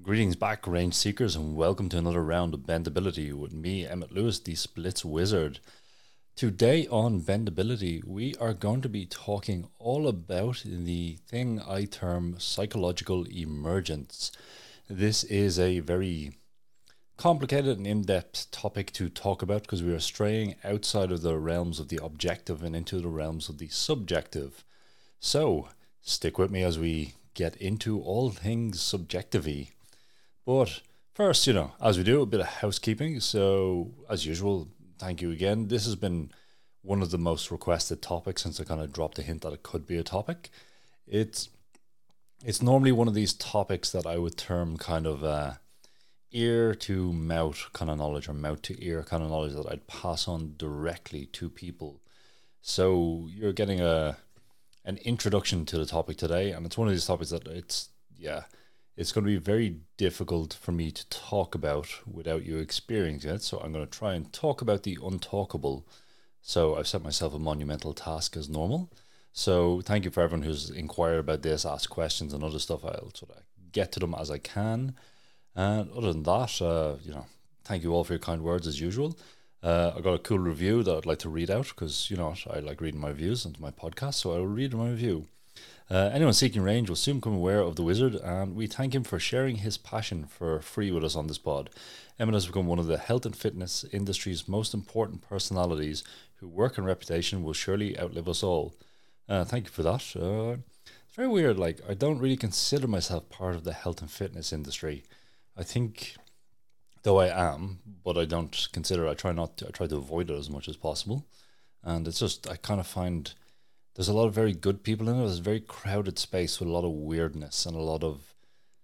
Greetings back, range seekers, and welcome to another round of Bendability with me, Emmett Lewis, the Splits Wizard. Today on Bendability, we are going to be talking all about the thing I term psychological emergence. This is a very complicated and in-depth topic to talk about because we are straying outside of the realms of the objective and into the realms of the subjective. So, stick with me as we get into all things subjective-y. But first, as we do, a bit of housekeeping. So, as usual, thank you again. This has been one of the most requested topics since I kind of dropped a hint that it could be a topic. It's normally one of these topics that I would term kind of ear to mouth kind of knowledge or mouth to ear kind of knowledge that I'd pass on directly to people. So you're getting an introduction to the topic today, and it's one of these topics that it's going to be very difficult for me to talk about without you experiencing it. So I'm going to try and talk about the untalkable. So I've set myself a monumental task as normal. So thank you for everyone who's inquired about this, asked questions and other stuff. I'll sort of get to them as I can. And other than that, thank you all for your kind words as usual. I got a cool review that I'd like to read out because, I like reading my reviews into my podcast. So I will read my review. Anyone seeking range will soon become aware of the wizard, and we thank him for sharing his passion for free with us on this pod. Emmett has become one of the health and fitness industry's most important personalities whose work and reputation will surely outlive us all. Thank you for that. It's very weird, I don't really consider myself part of the health and fitness industry. I think, though I am, but I don't consider, I try to avoid it as much as possible. And it's just, I kind of find there's a lot of very good people in it. There's a very crowded space with a lot of weirdness and a lot of,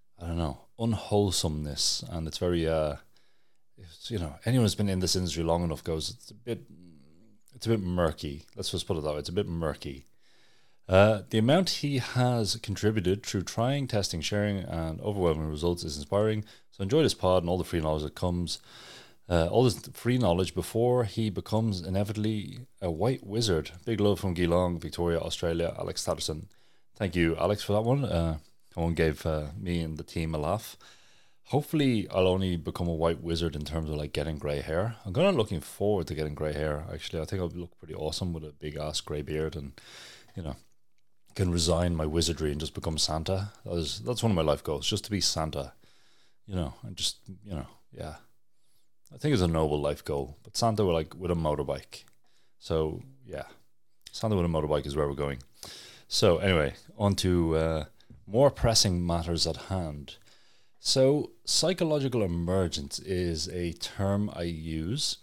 unwholesomeness. And it's very, anyone who's been in this industry long enough goes, it's a bit murky. Let's just put it that way. It's a bit murky. The amount he has contributed through trying, testing, sharing, and overwhelming results is inspiring. So enjoy this pod and all the free knowledge that comes. All this free knowledge before he becomes inevitably a white wizard. Big love from Geelong, Victoria, Australia, Alex Tatterson. Thank you, Alex, for that one. That one gave me and the team a laugh. Hopefully, I'll only become a white wizard in terms of getting grey hair. I'm kind of looking forward to getting grey hair, actually. I think I'll look pretty awesome with a big ass grey beard and, can resign my wizardry and just become Santa. That's one of my life goals, just to be Santa. And just, yeah. I think it's a noble life goal, but Santa with a motorbike. So yeah, Santa with a motorbike is where we're going. So anyway, on to more pressing matters at hand. So psychological emergence is a term I use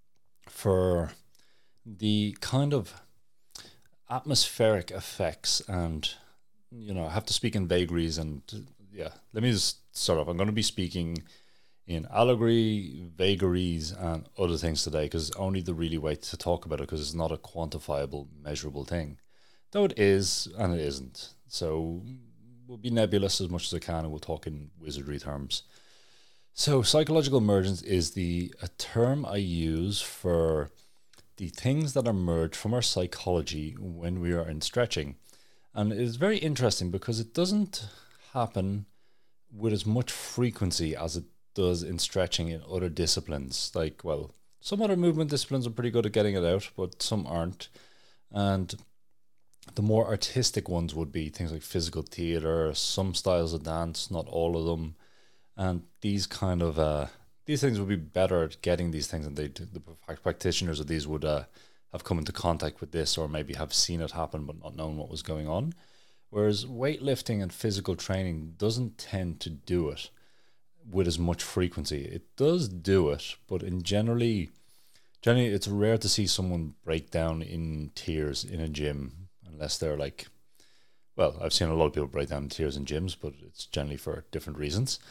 for the kind of atmospheric effects, and I have to speak in vagaries, and let me just start off. I'm going to be speaking in allegory, vagaries, and other things today, because it's only the really way to talk about it, because it's not a quantifiable, measurable thing. Though it is, and it isn't. So we'll be nebulous as much as I can, and we'll talk in wizardry terms. So psychological emergence is a term I use for the things that emerge from our psychology when we are in stretching. And it is very interesting because it doesn't happen with as much frequency as it does in stretching in other disciplines. Some other movement disciplines are pretty good at getting it out, but some aren't. And the more artistic ones would be things like physical theater, some styles of dance, not all of them. And these kind of these things would be better at getting these things, and the practitioners of these would have come into contact with this, or maybe have seen it happen but not known what was going on. Whereas weightlifting and physical training doesn't tend to do it with as much frequency. It does do it, but generally it's rare to see someone break down in tears in a gym, unless they're I've seen a lot of people break down in tears in gyms, but it's generally for different reasons.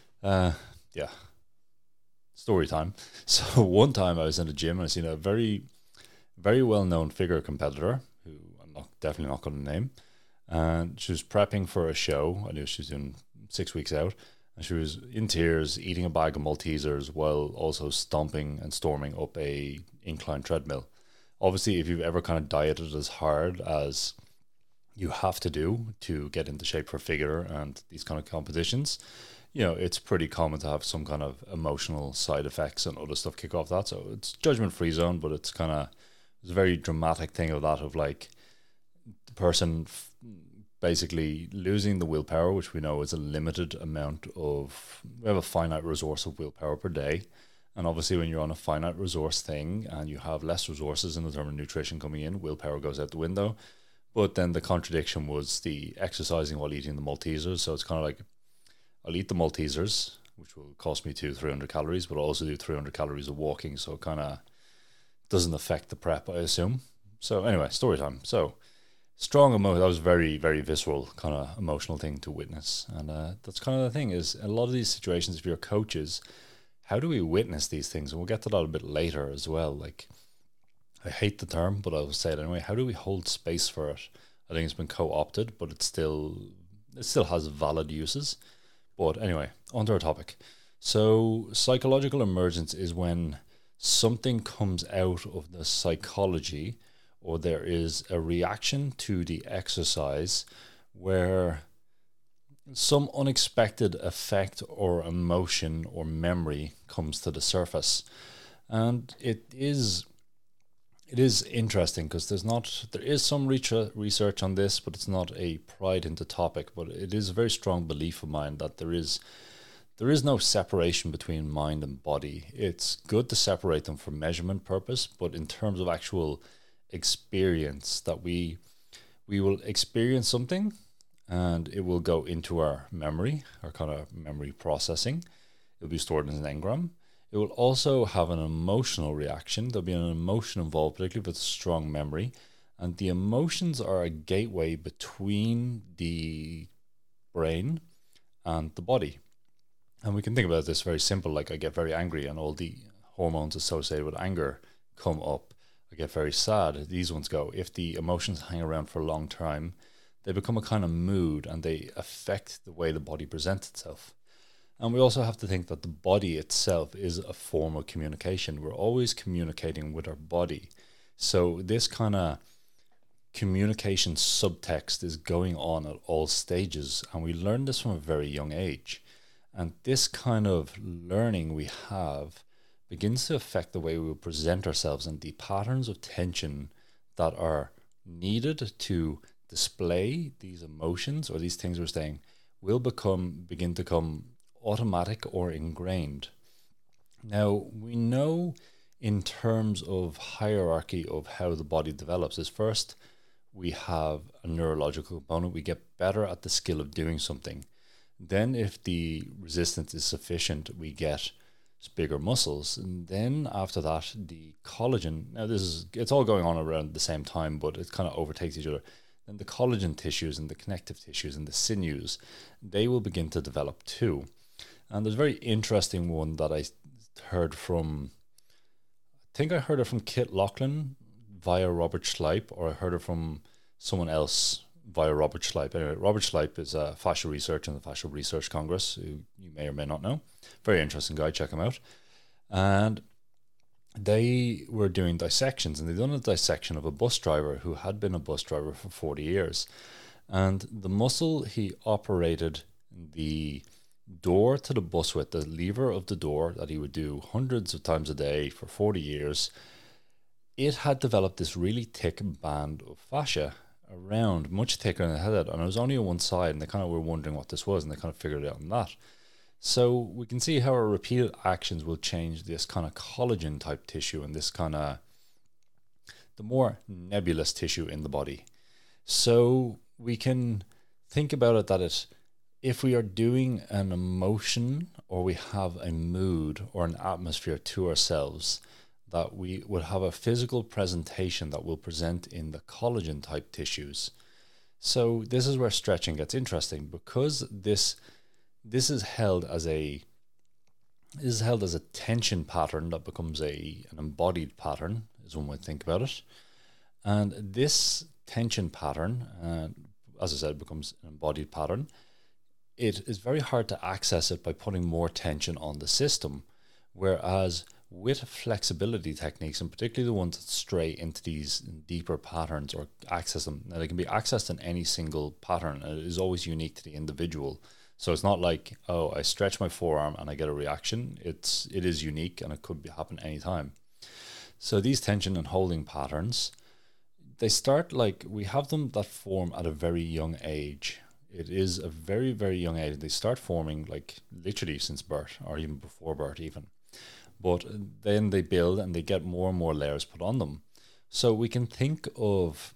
Story time. So one time I was in a gym and I seen a very, very well-known figure competitor, who I'm definitely not going to name, and she was prepping for a show. I knew she was doing 6 weeks out, and she was in tears, eating a bag of Maltesers while also stomping and storming up a incline treadmill. Obviously, if you've ever kind of dieted as hard as you have to do to get into shape for figure and these kind of competitions, it's pretty common to have some kind of emotional side effects and other stuff kick off that. So it's judgment-free zone, but it's a very dramatic thing of that, of like the person basically losing the willpower, which we know is a limited amount of, we have a finite resource of willpower per day. And obviously when you're on a finite resource thing and you have less resources in the term of nutrition coming in, willpower goes out the window. But then the contradiction was the exercising while eating the Maltesers. So it's kind of like, I'll eat the Maltesers, which will cost me 200-300 calories, but I'll also do 300 calories of walking. So it kind of doesn't affect the prep, I assume. So anyway, story time. So strong emotion, that was very, very visceral kind of emotional thing to witness. And that's kind of the thing is, a lot of these situations, if you're coaches, how do we witness these things? And we'll get to that a bit later as well. Like, I hate the term, but I'll say it anyway. How do we hold space for it? I think it's been co-opted, but it still has valid uses. But anyway, on to our topic. So psychological emergence is when something comes out of the psychology, or there is a reaction to the exercise where some unexpected effect or emotion or memory comes to the surface. And it is interesting because there is some research on this, but it's not a pried into topic. But it is a very strong belief of mine that there is no separation between mind and body. It's good to separate them for measurement purpose, but in terms of actual experience, that we will experience something and it will go into our memory, our kind of memory processing. It'll be stored as an engram. It will also have an emotional reaction. There'll be an emotion involved, particularly if it's a strong memory. And the emotions are a gateway between the brain and the body. And we can think about this very simple, like I get very angry and all the hormones associated with anger come up. I get very sad. These ones go. If the emotions hang around for a long time, they become a kind of mood and they affect the way the body presents itself. And we also have to think that the body itself is a form of communication. We're always communicating with our body. So this kind of communication subtext is going on at all stages. And we learn this from a very young age. And this kind of learning we have begins to affect the way we present ourselves, and the patterns of tension that are needed to display these emotions or these things we're saying will begin to come automatic or ingrained. Now, we know in terms of hierarchy of how the body develops is, first we have a neurological component. We get better at the skill of doing something. Then if the resistance is sufficient, we get bigger muscles. And then after that, the collagen, now it's all going on around the same time, but it kind of overtakes each other. Then the collagen tissues and the connective tissues and the sinews, they will begin to develop too. And there's a very interesting one that I heard from, I think I heard it from Kit Lachlan via Robert Schleip, or I heard it from someone else via Robert Schleip. Anyway, Robert Schleip is a fascia researcher in the Fascia Research Congress, who you may or may not know. Very interesting guy, check him out. And they were doing dissections, and they'd done a dissection of a bus driver who had been a bus driver for 40 years. And the muscle he operated, the door to the bus with, the lever of the door that he would do hundreds of times a day for 40 years, it had developed this really thick band of fascia around, much thicker than it had, and it was only on one side, and they kind of were wondering what this was, and they kind of figured it out on that. So we can see how our repeated actions will change this kind of collagen type tissue and this kind of the more nebulous tissue in the body. So we can think about it that if we are doing an emotion or we have a mood or an atmosphere to ourselves, that we would have a physical presentation that will present in the collagen type tissues. So this is where stretching gets interesting, because this is held as a tension pattern that becomes an embodied pattern, as one would think about it. And this tension pattern, as I said, becomes an embodied pattern. It is very hard to access it by putting more tension on the system, whereas with flexibility techniques, and particularly the ones that stray into these deeper patterns or access them, now they can be accessed in any single pattern, and it is always unique to the individual. So it's not like, oh, I stretch my forearm and I get a reaction. It is unique and it could happen anytime. So these tension and holding patterns, they start like, we have them that form at a very young age. It is a very, very young age. They start forming like literally since birth or even before birth even. But then they build and they get more and more layers put on them. So we can think of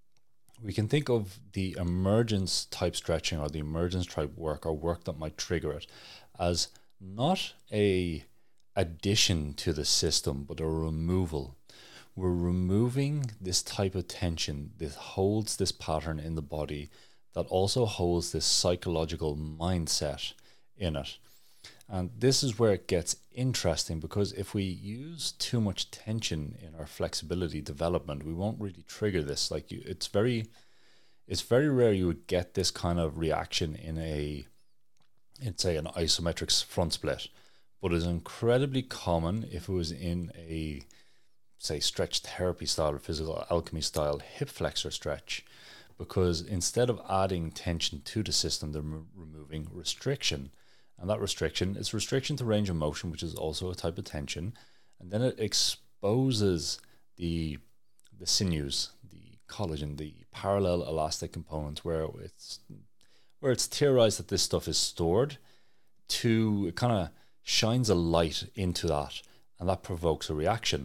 the emergence type stretching or the emergence type work or work that might trigger it as not a addition to the system, but a removal. We're removing this type of tension that holds this pattern in the body, that also holds this psychological mindset in it. And this is where it gets interesting, because if we use too much tension in our flexibility development, we won't really trigger this. Like it's very rare you would get this kind of reaction in say an isometric front split, but it's incredibly common if it was in a, say, stretch therapy style or physical alchemy style hip flexor stretch, because instead of adding tension to the system, they're removing restriction. And that restriction is restriction to range of motion, which is also a type of tension. And then it exposes the sinews, the collagen, the parallel elastic components, where it's theorized that this stuff is stored. It kind of shines a light into that, and that provokes a reaction.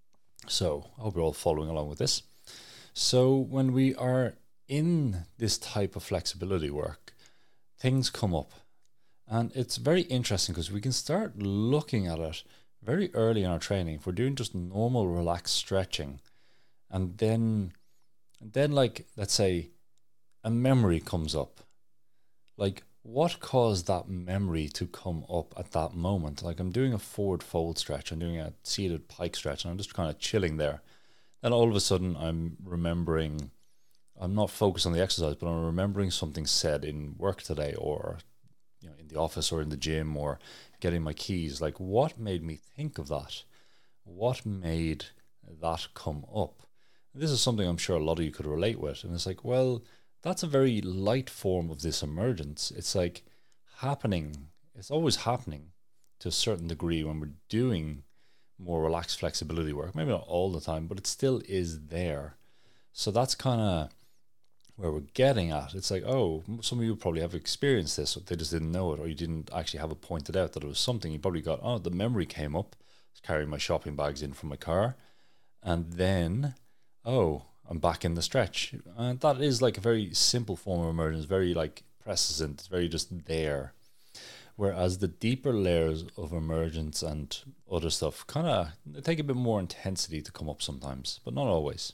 So I hope you're all following along with this. So when we are in this type of flexibility work, things come up. And it's very interesting because we can start looking at it very early in our training. If we're doing just normal relaxed stretching, and then like, let's say a memory comes up. Like, what caused that memory to come up at that moment? Like, I'm doing a forward fold stretch, I'm doing a seated pike stretch, and I'm just kind of chilling there. Then all of a sudden I'm remembering, I'm not focused on the exercise, but I'm remembering something said in work today, or in the office or in the gym, or getting my keys. Like, what made me think of that? What made that come up? This is something I'm sure a lot of you could relate with. And it's like, well, that's a very light form of this emergence. It's like happening. It's always happening to a certain degree when we're doing more relaxed flexibility work. Maybe not all the time, but it still is there. So that's kind of where we're getting at. It's like, oh, some of you probably have experienced this, they just didn't know it, or you didn't actually have it pointed out that it was something. You probably got, oh, the memory came up. I was carrying my shopping bags in from my car, and then, oh, I'm back in the stretch. And that is like a very simple form of emergence, very like present, it's very just there. Whereas the deeper layers of emergence and other stuff kind of take a bit more intensity to come up sometimes, but not always.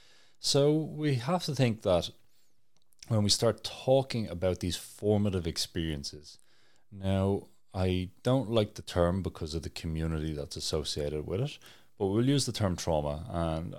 So we have to think that when we start talking about these formative experiences, now I don't like the term because of the community that's associated with it, but we'll use the term trauma, and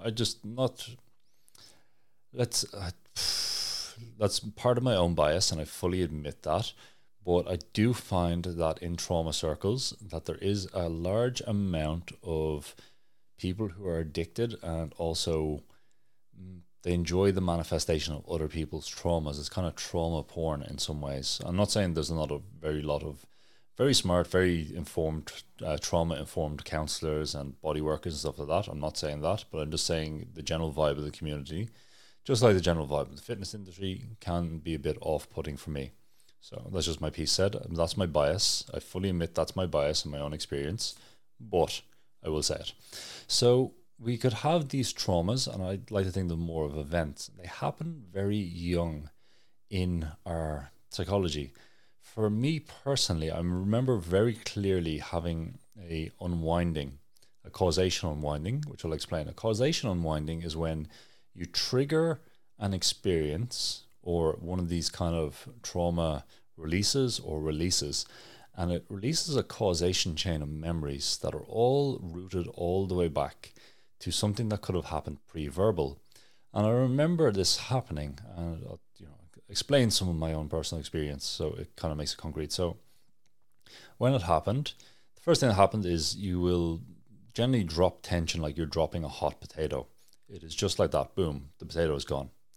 that's part of my own bias, and I fully admit that. But I do find that in trauma circles that there is a large amount of people who are addicted, and also they enjoy the manifestation of other people's traumas. It's kind of trauma porn in some ways. I'm not saying there's not a lot of very smart, very informed, trauma-informed counselors and body workers and stuff like that. I'm not saying that, but I'm just saying the general vibe of the community, just like the general vibe of the fitness industry, can be a bit off-putting for me. So that's just my piece said. That's my bias. I fully admit that's my bias and my own experience, but I will say it. So we could have these traumas, and I'd like to think of them more of events. They happen very young in our psychology. For me personally, I remember very clearly having a causation unwinding, which I'll explain. A causation unwinding is when you trigger an experience or one of these kind of trauma releases, and it releases a causation chain of memories that are all rooted all the way back to something that could have happened pre-verbal. And I remember this happening, and I'll explain some of my own personal experience so it kind of makes it concrete. So when it happened, the first thing that happened is you will generally drop tension like you're dropping a hot potato. It is just like that. Boom, the potato is gone.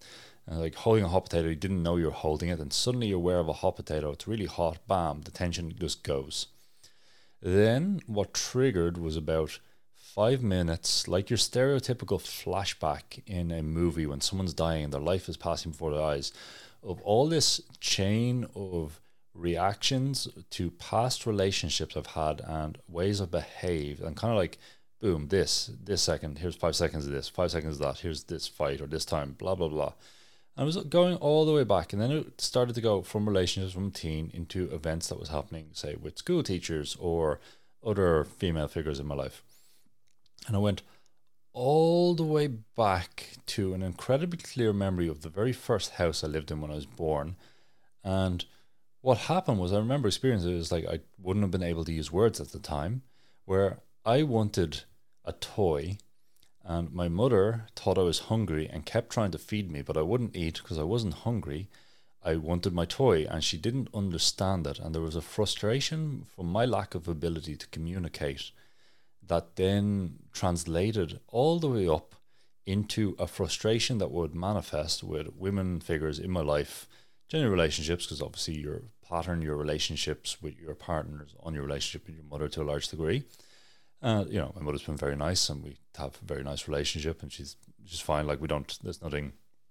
And like holding a hot potato, you didn't know you're holding it, and suddenly you're aware of a hot potato. It's really hot, bam, the tension just goes. Then what triggered was about 5 minutes, like your stereotypical flashback in a movie when someone's dying and their life is passing before their eyes, of all this chain of reactions to past relationships I've had and ways I've behaved, and kind of like, boom, this second, here's 5 seconds of this, 5 seconds of that, here's this fight or this time, blah, blah, blah. And I was going all the way back, and then it started to go from relationships from teen into events that was happening, say, with school teachers or other female figures in my life. And I went all the way back to an incredibly clear memory of the very first house I lived in when I was born. And what happened was, I remember experiencing it was like I wouldn't have been able to use words at the time, where I wanted a toy, and my mother thought I was hungry and kept trying to feed me, but I wouldn't eat because I wasn't hungry. I wanted my toy, and she didn't understand it. And there was a frustration from my lack of ability to communicate that then translated all the way up into a frustration that would manifest with women figures in my life, general relationships, because obviously your pattern, your relationships with your partners on your relationship with your mother to a large degree. My mother's been very nice, and we have a very nice relationship, and she's fine. Like, there's nothing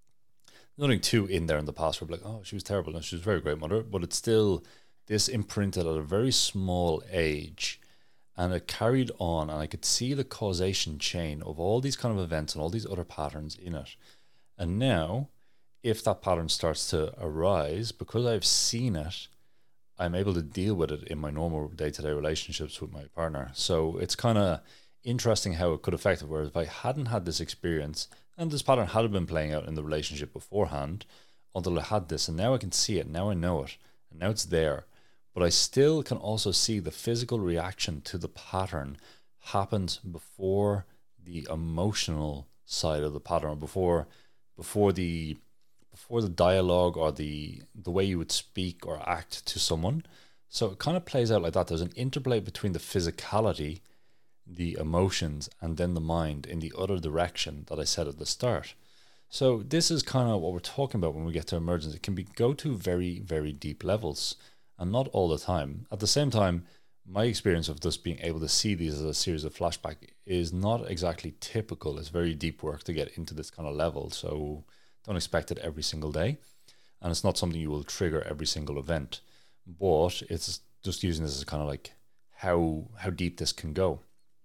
too in there in the past where we're like, oh, she was terrible. No, she was a very great mother, but it's still this imprinted at a very small age, and it carried on, and I could see the causation chain of all these kind of events and all these other patterns in it. And now, if that pattern starts to arise, because I've seen it, I'm able to deal with it in my normal day-to-day relationships with my partner. So it's kind of interesting how it could affect it. Whereas if I hadn't had this experience, and this pattern had been playing out in the relationship beforehand, until I had this, and now I can see it, now I know it, and now it's there. But I still can also see the physical reaction to the pattern happens before the emotional side of the pattern, or before the dialogue or the way you would speak or act to someone. So it kind of plays out like that. There's an interplay between the physicality, the emotions, and then the mind in the other direction that I said at the start. So this is kind of what we're talking about when we get to emergence. It can go to very, very deep levels, and not all the time. At the same time, my experience of just being able to see these as a series of flashback is not exactly typical. It's very deep work to get into this kind of level. So don't expect it every single day. And it's not something you will trigger every single event. But it's just using this as kind of like how deep this can go.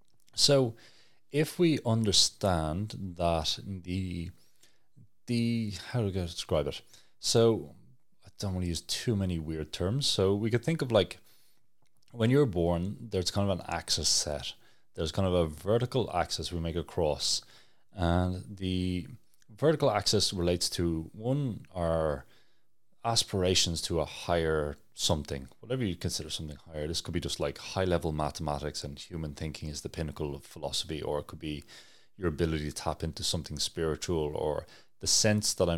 So if we understand that the how do I describe it? So I don't want to use too many weird terms. So we could think of like when you're born, there's kind of an axis set. There's kind of a vertical axis we make across. And the vertical axis relates to our aspirations to a higher something, whatever you consider something higher. This could be just like high level mathematics and human thinking is the pinnacle of philosophy, or it could be your ability to tap into something spiritual, or the sense that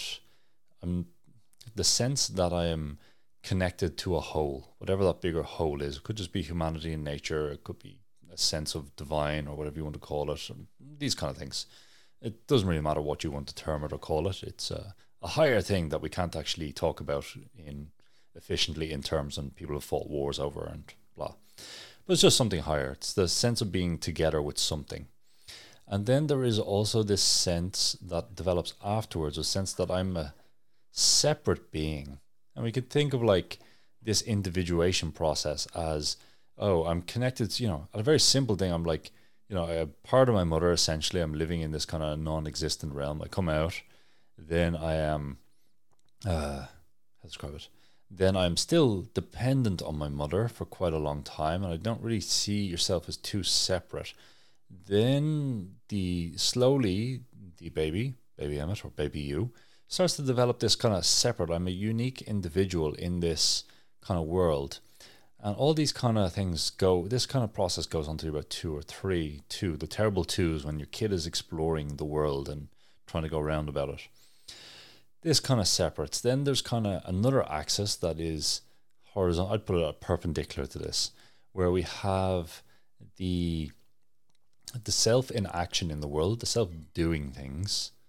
I am connected to a whole, whatever that bigger whole is. It could just be humanity and nature. It could be a sense of divine, or whatever you want to call it. These kind of things. It doesn't really matter what you want to term it or call it. It's a higher thing that we can't actually talk about efficiently in terms, and people have fought wars over and blah. But it's just something higher. It's the sense of being together with something. And then there is also this sense that develops afterwards, a sense that I'm a separate being. And we could think of like this individuation process as, oh, I'm connected, at a very simple thing. I'm like, a part of my mother, essentially. I'm living in this kind of non-existent realm. I come out, then I am, how to describe it? Then I'm still dependent on my mother for quite a long time, and I don't really see yourself as two separate. Then slowly, the baby Emmett or baby you, starts to develop this kind of separate. I'm a unique individual in this kind of world. And all these kind of things this kind of process goes on to about 2 or 3, the terrible twos, when your kid is exploring the world and trying to go around about it. This kind of separates. Then there's kind of another axis that is horizontal. I'd put it perpendicular to this, where we have the self in action in the world, the self doing things,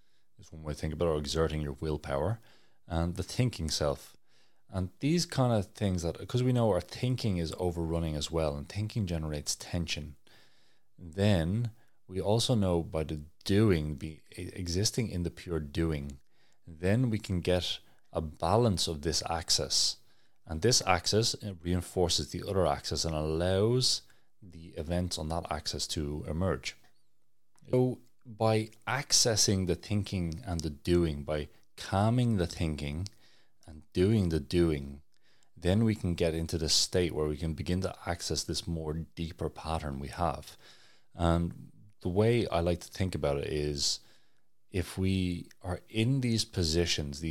is one way to think about it, or exerting your willpower, and the thinking self. And these kind of things that, because we know our thinking is overrunning as well, and thinking generates tension, then we also know by the doing, existing in the pure doing, then we can get a balance of this axis. And this axis reinforces the other axis and allows the events on that axis to emerge. So by accessing the thinking and the doing, by calming the thinking and doing the doing, then we can get into this state where we can begin to access this more deeper pattern we have. And the way I like to think about it is, if we are in these positions,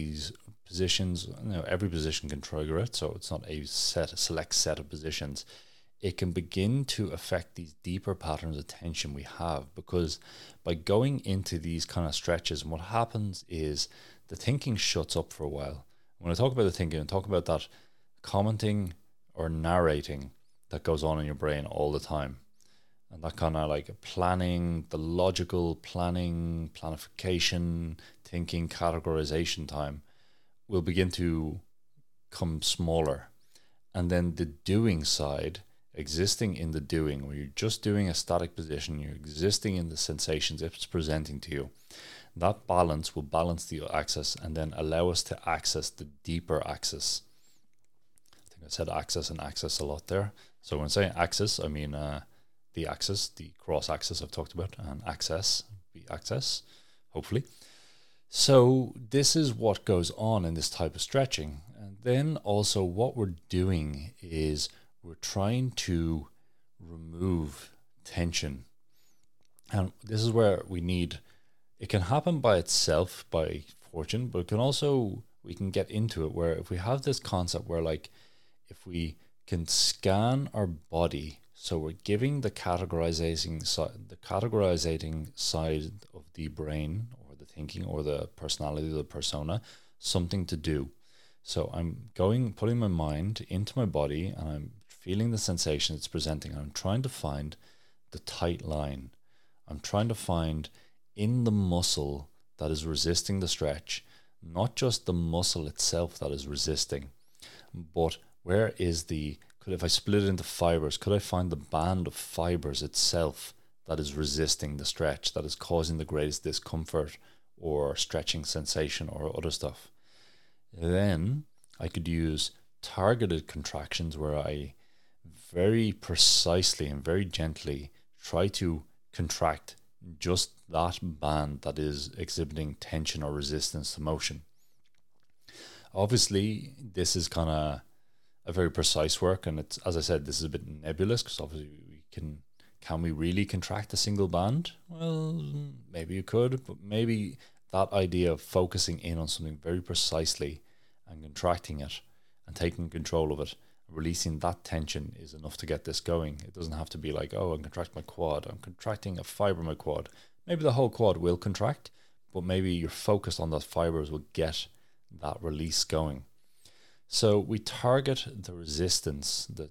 every position can trigger it, so it's not a select set of positions. It can begin to affect these deeper patterns of tension we have, because by going into these kind of stretches, and what happens is the thinking shuts up for a while. When I talk about the thinking, I talk about that commenting or narrating that goes on in your brain all the time. And that kind of like planning, the logical planning, planification, thinking, categorization time will begin to come smaller. And then the doing side, existing in the doing, where you're just doing a static position, you're existing in the sensations it's presenting to you. That balance will balance the axis and then allow us to access the deeper axis. I think I said axis and axis a lot there. So when I say axis, I mean the axis, the cross axis I've talked about, and access, the access, hopefully. So this is what goes on in this type of stretching. And then also what we're doing is we're trying to remove tension. And this is where it can happen by itself, by fortune, but it can also, we can get into it where if we have this concept where, like, if we can scan our body, so we're giving the categorizing side of the brain or the thinking or the personality of the persona something to do. So I'm putting my mind into my body and I'm feeling the sensation it's presenting. I'm trying to find the tight line. I'm trying to find in the muscle that is resisting the stretch, not just the muscle itself that is resisting, but where is if I split it into fibers, could I find the band of fibers itself that is resisting the stretch, that is causing the greatest discomfort or stretching sensation or other stuff? Then I could use targeted contractions where I very precisely and very gently try to contract just that band that is exhibiting tension or resistance to motion. Obviously, this is kind of a very precise work, and it's, as I said, this is a bit nebulous because obviously can we really contract a single band? Well, maybe you could, but maybe that idea of focusing in on something very precisely and contracting it and taking control of it, releasing that tension is enough to get this going. It doesn't have to be like, oh, I'm contracting my quad, I'm contracting a fiber in my quad. Maybe the whole quad will contract, but maybe your focus on those fibers will get that release going. So we target the resistance, the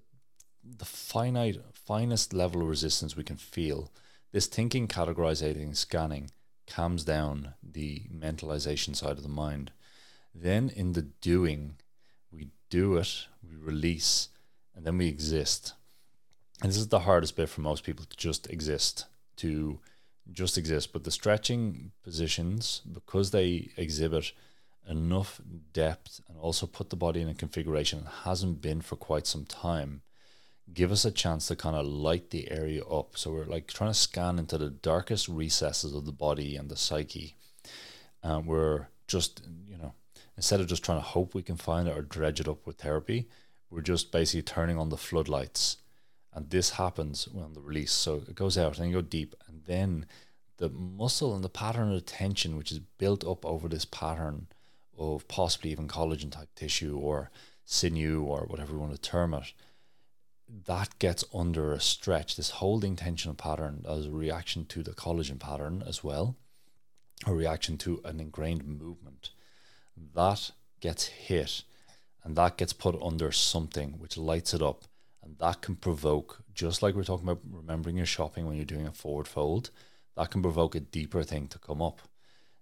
finest level of resistance we can feel. This thinking, categorizing, scanning calms down the mentalization side of the mind. Then in the doing, we do it, we release, and then we exist. And this is the hardest bit for most people, to just exist. But the stretching positions, because they exhibit enough depth and also put the body in a configuration it hasn't been for quite some time, give us a chance to kind of light the area up. So we're like trying to scan into the darkest recesses of the body and the psyche. We're just, instead of just trying to hope we can find it or dredge it up with therapy, we're just basically turning on the floodlights. And this happens when the release. So it goes out and you go deep, and then the muscle and the pattern of tension, which is built up over this pattern of possibly even collagen type tissue or sinew or whatever you want to term it, that gets under a stretch. This holding tension pattern as a reaction to the collagen pattern as well, a reaction to an ingrained movement, that gets hit and that gets put under something which lights it up. And that can provoke, just like we're talking about remembering your shopping when you're doing a forward fold, that can provoke a deeper thing to come up.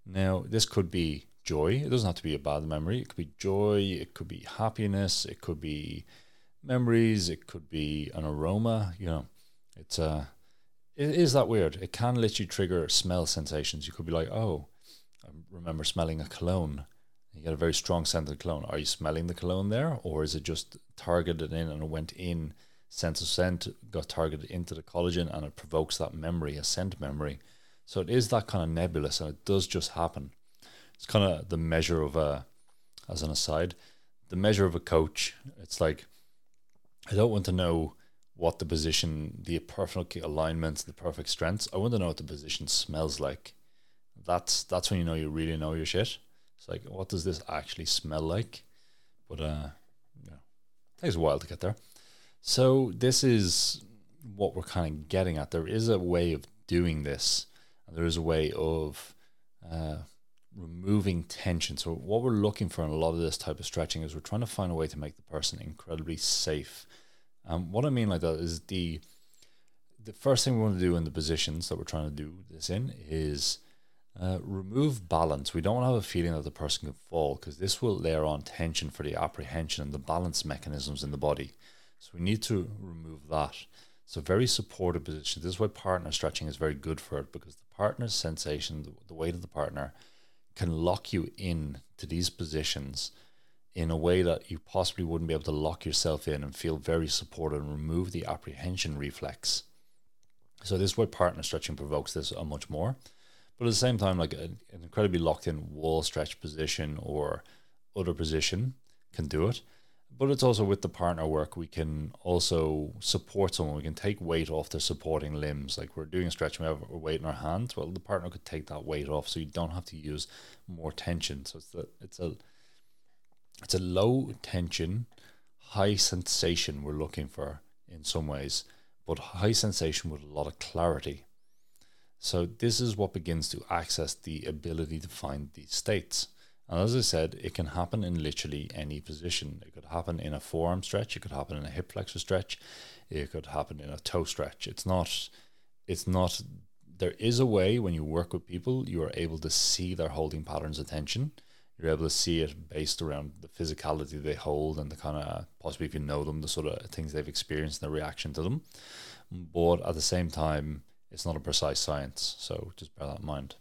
Now, this could be joy. It doesn't have to be a bad memory. It could be joy. It could be happiness. It could be memories. It could be an aroma. It's it is that weird. It can literally trigger smell sensations. You could be like, oh, I remember smelling a cologne. You get a very strong scent of cologne. Are you smelling the cologne there, or is it just targeted in and it went in? Sense of scent got targeted into the collagen, and it provokes that memory, a scent memory. So it is that kind of nebulous, and it does just happen. It's kind of the measure of as an aside, the measure of a coach. It's like, I don't want to know what the position, the perfect alignments, the perfect strengths. I want to know what the position smells like. That's when you really know your shit. It's like, what does this actually smell like? But it takes a while to get there. So this is what we're kind of getting at. There is a way of doing this. There is a way of removing tension. So what we're looking for in a lot of this type of stretching is we're trying to find a way to make the person incredibly safe. What I mean like that is the first thing we want to do in the positions that we're trying to do this in is remove balance. We don't want to have a feeling that the person can fall, because this will layer on tension for the apprehension and the balance mechanisms in the body. So we need to remove that. So very supportive position. This is why partner stretching is very good for it, because the partner's sensation, the weight of the partner, can lock you in to these positions in a way that you possibly wouldn't be able to lock yourself in and feel very supported and remove the apprehension reflex. So this is why partner stretching provokes this much more. But at the same time, like an incredibly locked in wall stretch position or other position can do it. But it's also with the partner work, we can also support someone. We can take weight off their supporting limbs. Like we're doing a stretch and we have a weight in our hands. Well, the partner could take that weight off, so you don't have to use more tension. So it's a low tension, high sensation we're looking for in some ways, but high sensation with a lot of clarity. So this is what begins to access the ability to find these states. And as I said, it can happen in literally any position. It could happen in a forearm stretch. It could happen in a hip flexor stretch. It could happen in a toe stretch. It's not, there is a way when you work with people, you are able to see their holding patterns of tension. You're able to see it based around the physicality they hold and the kind of, possibly if you know them, the sort of things they've experienced and the reaction to them. But at the same time, it's not a precise science. So just bear that in mind.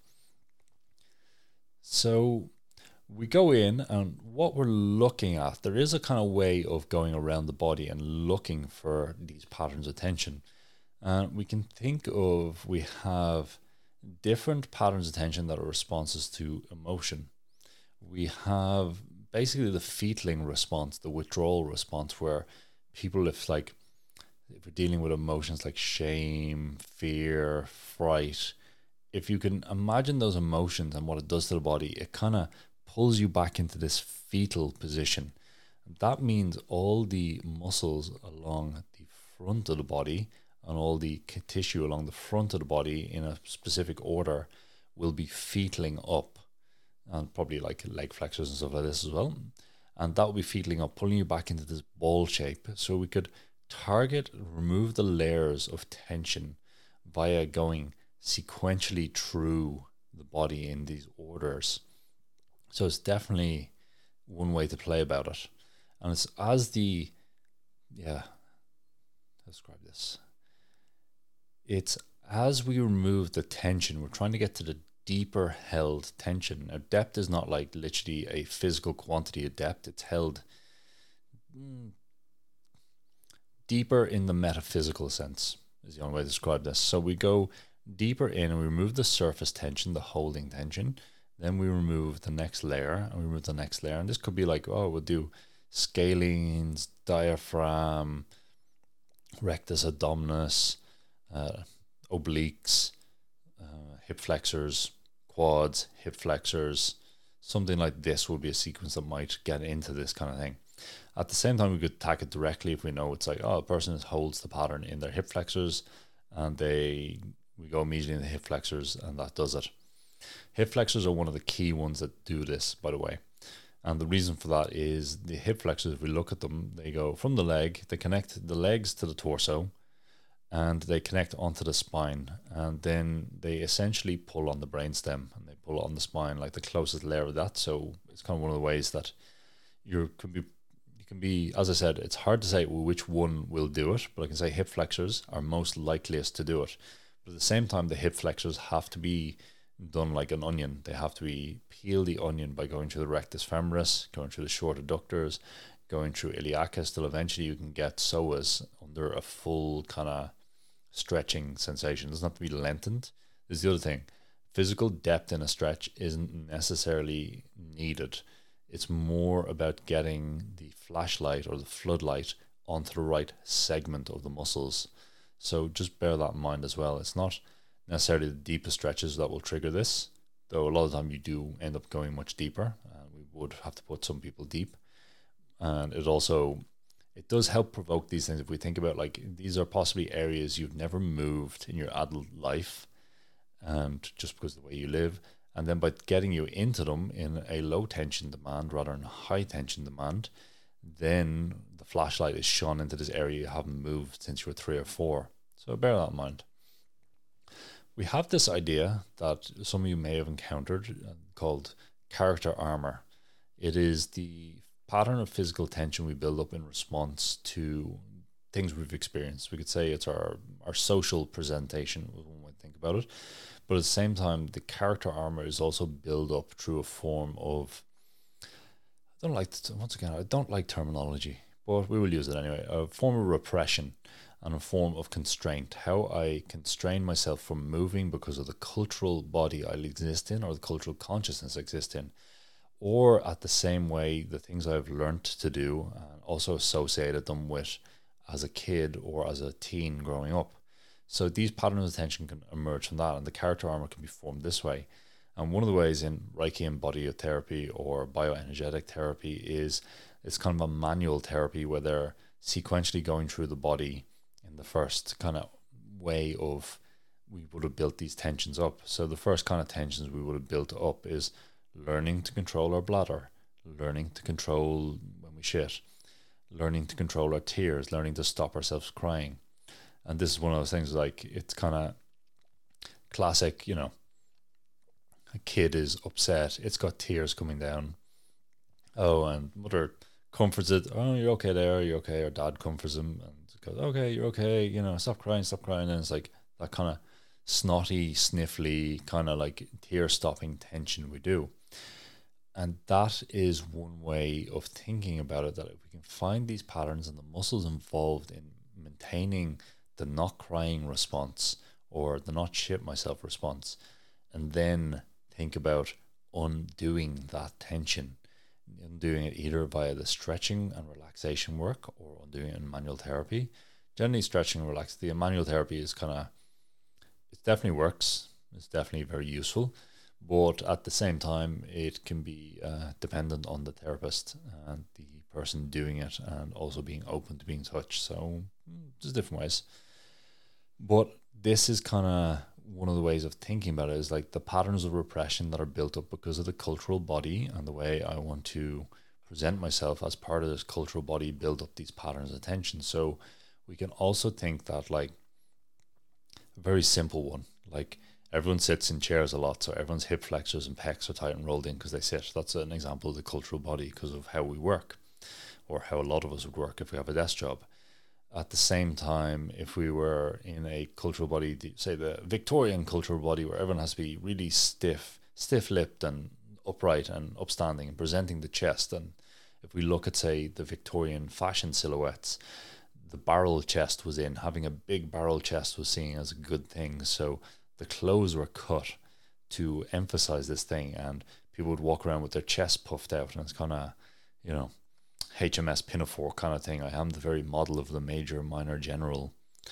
So we go in, and what we're looking at, there is a kind of way of going around the body and looking for these patterns of tension. And we can think of, we have different patterns of tension that are responses to emotion. We have basically the feeling response, the withdrawal response, where people, if we're dealing with emotions like shame, fear, fright, if you can imagine those emotions and what it does to the body, it kind of pulls you back into this fetal position. That means all the muscles along the front of the body and all the tissue along the front of the body in a specific order will be fetaling up, and probably like leg flexors and stuff like this as well. And that will be fetaling up, pulling you back into this ball shape. So we could target, remove the layers of tension via going sequentially through the body in these orders. So it's definitely one way to play about it. And it's describe this. It's as we remove the tension, we're trying to get to the deeper held tension. Now, depth is not like literally a physical quantity of depth. It's held deeper in the metaphysical sense, is the only way to describe this. So we go deeper in and we remove the surface tension, the holding tension. Then we remove the next layer, and we remove the next layer. And this could be like, we'll do scalenes, diaphragm, rectus abdominis, obliques, hip flexors, quads, hip flexors. Something like this would be a sequence that might get into this kind of thing. At the same time, we could attack it directly if we know it's like, a person holds the pattern in their hip flexors, and we go immediately in the hip flexors, and that does it. Hip flexors are one of the key ones that do this, by the way. And the reason for that is the hip flexors, if we look at them, they go from the leg, they connect the legs to the torso, and they connect onto the spine, and then they essentially pull on the brainstem and they pull on the spine, like the closest layer of that. So it's kind of one of the ways that you can be, as I said, it's hard to say which one will do it, but I can say hip flexors are most likeliest to do it. But at the same time, the hip flexors have to be done like an onion. They have to be peel the onion by going through the rectus femoris, going through the short adductors, going through iliacus, till eventually you can get psoas under a full kind of stretching sensation. It doesn't have to be lengthened. This is the other thing. Physical depth in a stretch isn't necessarily needed. It's more about getting the flashlight or the floodlight onto the right segment of the muscles. So just bear that in mind as well. It's not necessarily the deepest stretches that will trigger this, though a lot of the time you do end up going much deeper. We would have to put some people deep. And it does help provoke these things. If we think about, like, these are possibly areas you've never moved in your adult life, and just because of the way you live, and then by getting you into them in a low tension demand rather than a high tension demand, then the flashlight is shone into this area you haven't moved since you were 3 or 4. So bear that in mind. We have this idea that some of you may have encountered called character armor. It is the pattern of physical tension we build up in response to things we've experienced. We could say it's our social presentation, when we think about it. But at the same time, the character armor is also built up through a form of, I don't like terminology, but we will use it anyway, a form of repression and a form of constraint. How I constrain myself from moving because of the cultural body I exist in, or the cultural consciousness I exist in, or at the same way, the things I've learned to do and also associated them with as a kid or as a teen growing up. So these patterns of attention can emerge from that, and the character armor can be formed this way. And one of the ways in Reiki embodiment therapy or bioenergetic therapy is it's kind of a manual therapy where they're sequentially going through the body in the first kind of way of, we would have built these tensions up. So the first kind of tensions we would have built up is learning to control our bladder, learning to control when we shit, learning to control our tears, learning to stop ourselves crying. And this is one of those things, like, it's kind of classic, you know, a kid is upset, it's got tears coming down. Oh, and mother comforts it. Oh, you're okay there, you're okay. Or dad comforts him and goes, okay, you're okay, you know, stop crying. And it's like that kind of snotty, sniffly, kind of like tear-stopping tension we do. And that is one way of thinking about it, that if we can find these patterns and the muscles involved in maintaining the not crying response or the not shit myself response, and then think about undoing that tension, undoing it either via the stretching and relaxation work or undoing it in manual therapy. Generally, stretching and the manual therapy is kind of, it definitely works, it's definitely very useful, but at the same time it can be dependent on the therapist and the person doing it, and also being open to being touched. So there's different ways. But this is kind of one of the ways of thinking about it, is like the patterns of repression that are built up because of the cultural body and the way I want to present myself as part of this cultural body build up these patterns of tension. So we can also think that, like, a very simple one, like everyone sits in chairs a lot, so everyone's hip flexors and pecs are tight and rolled in because they sit. That's an example of the cultural body because of how we work, or how a lot of us would work if we have a desk job. At the same time, if we were in a cultural body, say the Victorian cultural body, where everyone has to be really stiff-lipped and upright and upstanding and presenting the chest, and if we look at, say, the Victorian fashion silhouettes, the barrel chest was in. Having a big barrel chest was seen as a good thing, so the clothes were cut to emphasize this thing, and people would walk around with their chest puffed out, and it's kind of, you know, HMS Pinafore kind of thing. I am the very model of the major, minor, general.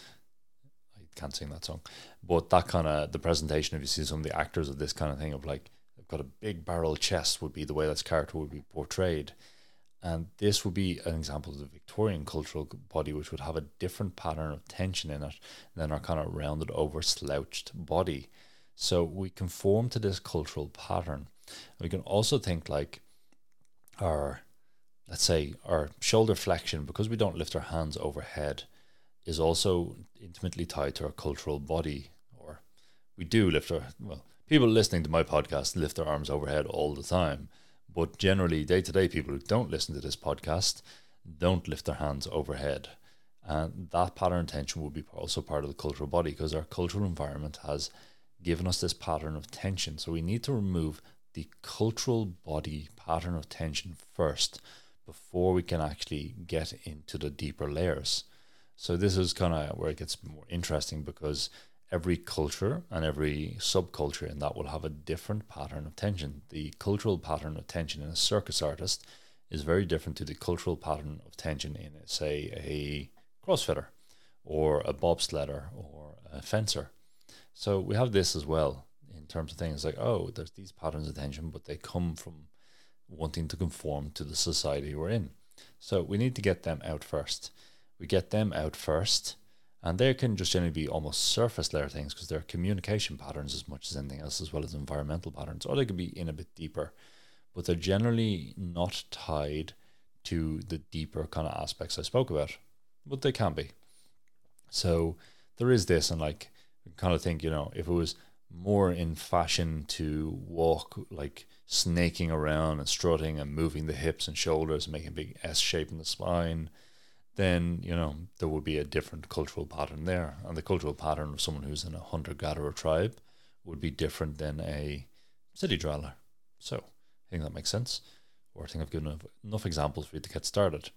I can't sing that song, but that kind of, the presentation, if you see some of the actors of this kind of thing, of like, they've got a big barrel chest, would be the way this character would be portrayed. And this would be an example of the Victorian cultural body, which would have a different pattern of tension in it than our kind of rounded over slouched body. So we conform to this cultural pattern. We can also think like our, let's say, our shoulder flexion, because we don't lift our hands overhead, is also intimately tied to our cultural body. Or we do lift our, well, people listening to my podcast lift their arms overhead all the time, but generally day-to-day people who don't listen to this podcast don't lift their hands overhead. And that pattern of tension will be also part of the cultural body, because our cultural environment has given us this pattern of tension. So we need to remove the cultural body pattern of tension first before we can actually get into the deeper layers. So this is kind of where it gets more interesting, because every culture and every subculture in that will have a different pattern of tension. The cultural pattern of tension in a circus artist is very different to the cultural pattern of tension in, say, a CrossFitter or a bobsledder or a fencer. So we have this as well in terms of things like, oh, there's these patterns of tension, but they come from wanting to conform to the society we're in. So we need to get them out first. We get them out first, and they can just generally be almost surface layer things, because they're communication patterns as much as anything else, as well as environmental patterns, or they could be in a bit deeper, but they're generally not tied to the deeper kind of aspects I spoke about, but they can be. So there is this, and like, we kind of think, if it was more in fashion to walk like snaking around and strutting and moving the hips and shoulders and making a big S shape in the spine, then, there would be a different cultural pattern there. And the cultural pattern of someone who's in a hunter-gatherer tribe would be different than a city dweller. So I think that makes sense. Or I think I've given enough examples for you to get started.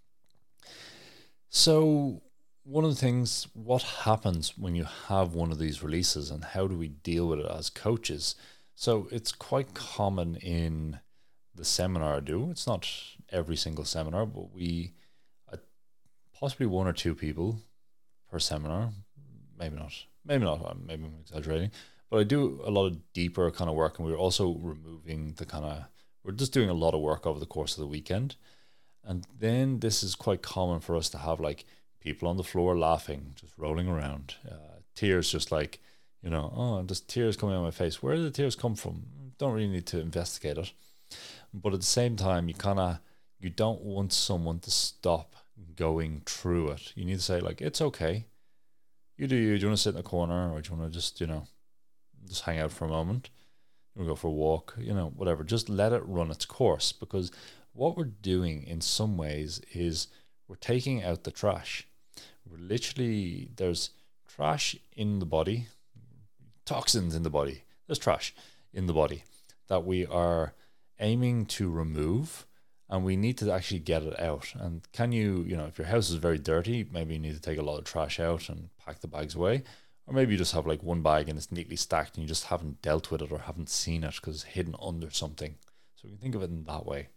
So one of the things, what happens when you have one of these releases, and how do we deal with it as coaches? So it's quite common in the seminar I do. It's not every single seminar, but possibly one or two people per seminar. Maybe not, maybe I'm exaggerating. But I do a lot of deeper kind of work, and we're also removing we're just doing a lot of work over the course of the weekend. And then this is quite common for us to have like people on the floor laughing, just rolling around, tears just like, just tears coming out of my face. Where do the tears come from? Don't really need to investigate it. But at the same time, you don't want someone to stop going through it. You need to say like, it's okay. Do you want to sit in the corner, or do you want to just, just hang out for a moment? You want to go for a walk, whatever. Just let it run its course, because what we're doing in some ways is we're taking out the trash. There's trash in the body, toxins in the body. There's trash in the body that we are aiming to remove, and we need to actually get it out. And can you, if your house is very dirty, maybe you need to take a lot of trash out and pack the bags away. Or maybe you just have like one bag and it's neatly stacked and you just haven't dealt with it or haven't seen it because it's hidden under something. So we can think of it in that way.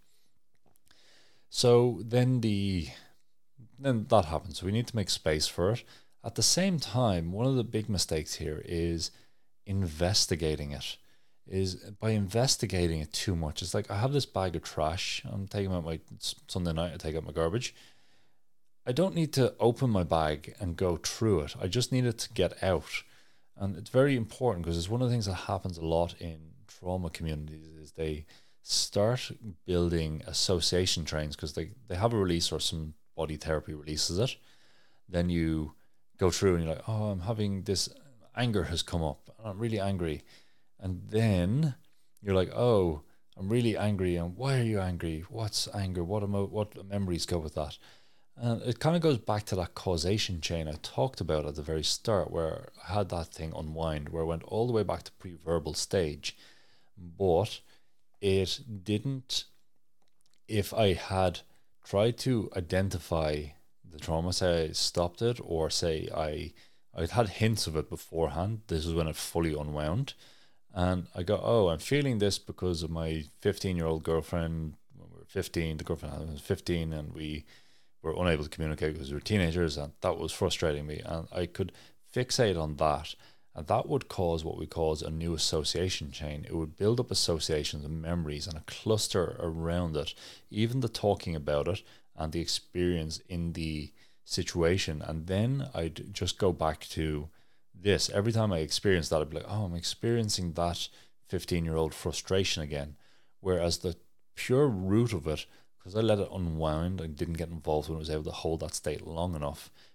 So then that happens. So we need to make space for it. At the same time, one of the big mistakes here is investigating it. Is by investigating it too much. It's like, I have this bag of trash. I'm taking out Sunday night, I take out my garbage. I don't need to open my bag and go through it. I just need it to get out. And it's very important, because it's one of the things that happens a lot in trauma communities is they start building association trains, because they have a release, or some body therapy releases it. Then you go through and you're like, oh, I'm having this anger has come up and I'm really angry. And then you're like, oh, I'm really angry. And why are you angry? What's anger? What memories go with that? And it kind of goes back to that causation chain I talked about at the very start, where I had that thing unwind, where I went all the way back to pre-verbal stage. But it didn't, if I had tried to identify the trauma, say I stopped it, or say I'd had hints of it beforehand, this is when it fully unwound. And I go, oh, I'm feeling this because of my 15-year-old girlfriend. When we were 15, the girlfriend was 15, and we were unable to communicate because we were teenagers, and that was frustrating me. And I could fixate on that, and that would cause what we call a new association chain. It would build up associations and memories and a cluster around it, even the talking about it and the experience in the situation. And then I'd just go back to this. Every time I experience that, I'd be like, oh, I'm experiencing that 15-year-old frustration again. Whereas the pure root of it, because I let it unwind, I didn't get involved when I was able to hold that state long enough,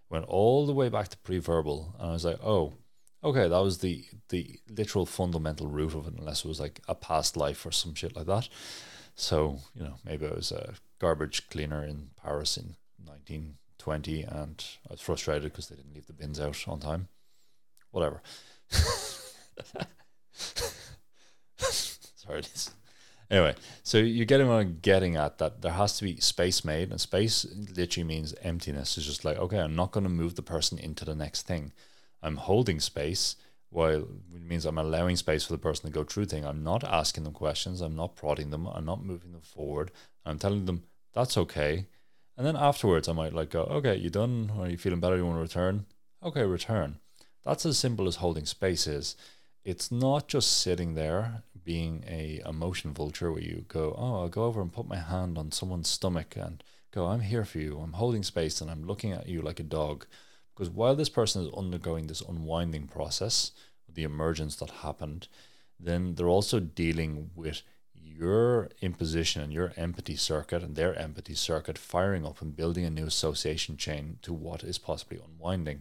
Went all the way back to pre-verbal, and I was like, oh, okay, that was the literal fundamental root of it, unless it was like a past life or some shit like that. So, maybe I was a garbage cleaner in Paris in 1920, and I was frustrated because they didn't leave the bins out on time. Whatever. Sorry. Anyway, so you're getting at that there has to be space made, and space literally means emptiness. It's just like, okay, I'm not going to move the person into the next thing. I'm holding space, while it means I'm allowing space for the person to go through thing. I'm not asking them questions. I'm not prodding them. I'm not moving them forward. I'm telling them that's okay. And then afterwards, I might like go, okay, you done? Are you feeling better? You want to return? Okay, return. That's as simple as holding space is. It's not just sitting there being a emotion vulture where you go, oh, I'll go over and put my hand on someone's stomach and go, I'm here for you. I'm holding space and I'm looking at you like a dog. Because while this person is undergoing this unwinding process, the emergence that happened, then they're also dealing with your imposition and your empathy circuit and their empathy circuit firing up and building a new association chain to what is possibly unwinding.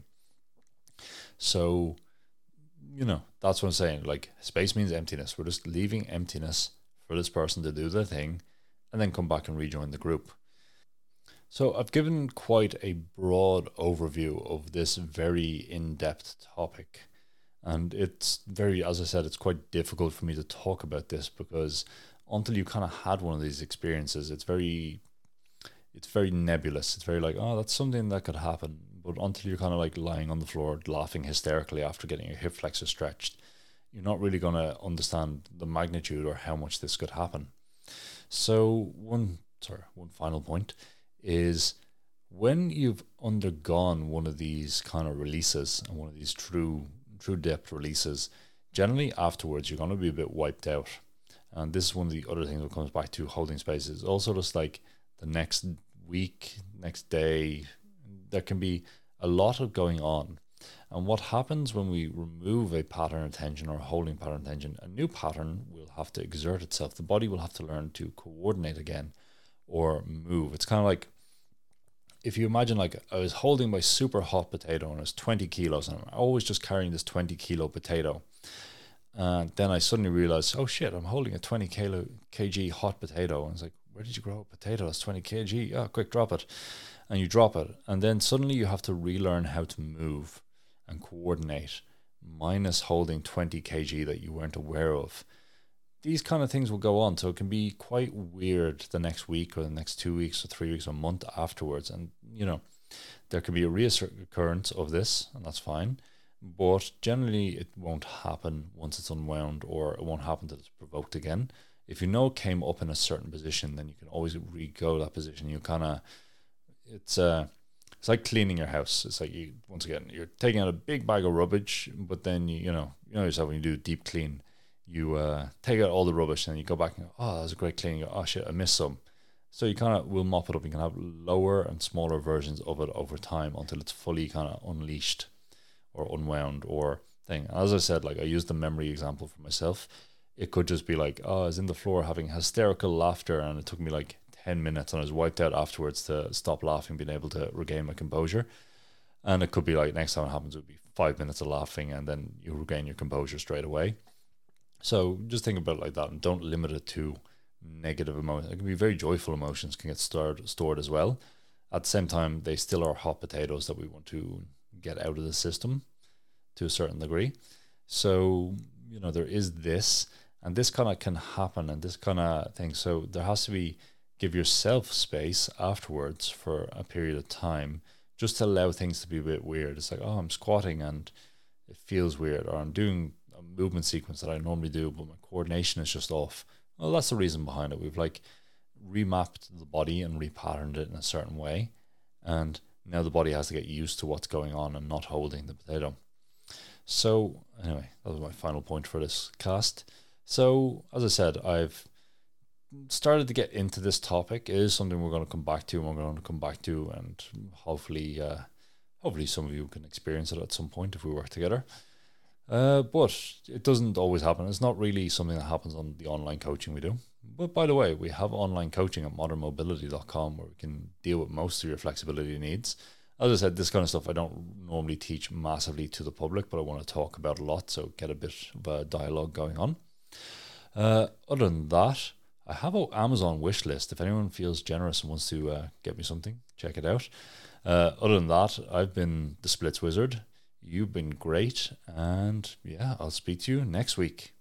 So, that's what I'm saying. Like, space means emptiness. We're just leaving emptiness for this person to do their thing and then come back and rejoin the group. So I've given quite a broad overview of this very in-depth topic. And it's as I said, it's quite difficult for me to talk about this because until you kind of had one of these experiences, it's very nebulous. It's very like, oh, that's something that could happen. But until you're kind of like lying on the floor laughing hysterically after getting your hip flexor stretched, you're not really going to understand the magnitude or how much this could happen. So one final point is when you've undergone one of these kind of releases and one of these true depth releases, generally afterwards you're going to be a bit wiped out. And this is one of the other things that comes back to holding spaces. Also just like the next week, next day, there can be a lot of going on. And what happens when we remove a pattern of tension or holding pattern of tension, a new pattern will have to exert itself. The body will have to learn to coordinate again or move. It's kind of like, if you imagine like I was holding my super hot potato and it was 20 kilos and I'm always just carrying this 20 kilo potato. And then I suddenly realized, oh shit, I'm holding a 20 kg hot potato. And it's like, where did you grow a potato? That's 20 kg. Oh, quick, drop it. And you drop it. And then suddenly you have to relearn how to move and coordinate minus holding 20 kg that you weren't aware of. These kind of things will go on. So it can be quite weird the next week or the next 2 weeks or 3 weeks or a month afterwards. And, there can be a reoccurrence of this, and that's fine. But generally, it won't happen once it's unwound, or it won't happen until it's provoked again. If you know it came up in a certain position, then you can always re-go that position. You kind of, it's like cleaning your house. It's like you're taking out a big bag of rubbish, but then you know yourself when you do a deep clean, you take out all the rubbish and you go back and go, oh, that was a great clean. You go, oh shit, I missed some. So you kind of will mop it up. You can have lower and smaller versions of it over time until it's fully kind of unleashed or unwound or thing. As I said, like I used the memory example for myself. It could just be like, oh, I was in the floor having hysterical laughter and it took me like 10 minutes and I was wiped out afterwards to stop laughing, being able to regain my composure. And it could be like next time it happens, it would be 5 minutes of laughing and then you regain your composure straight away. So just think about it like that and don't limit it to negative emotions. It can be very joyful emotions can get stored as well. At the same time, they still are hot potatoes that we want to get out of the system to a certain degree. So, there is this, and this kind of can happen and this kind of thing. So there has to be, give yourself space afterwards for a period of time just to allow things to be a bit weird. It's like, oh, I'm squatting and it feels weird, or I'm doing a movement sequence that I normally do, but my coordination is just off. Well, that's the reason behind it. We've like remapped the body and repatterned it in a certain way. And now the body has to get used to what's going on and not holding the potato. So anyway, that was my final point for this cast. So as I said, I've started to get into this topic. It is something we're going to come back to, and hopefully some of you can experience it at some point if we work together. But it doesn't always happen. It's not really something that happens on the online coaching we do. But by the way, we have online coaching at modernmobility.com where we can deal with most of your flexibility needs. as I said, this kind of stuff I don't normally teach massively to the public, but I want to talk about a lot, so get a bit of a dialogue going on. Other than that, I have an Amazon wish list. If anyone feels generous and wants to get me something, check it out. Other than that, I've been the Splits Wizard. You've been great, and yeah, I'll speak to you next week.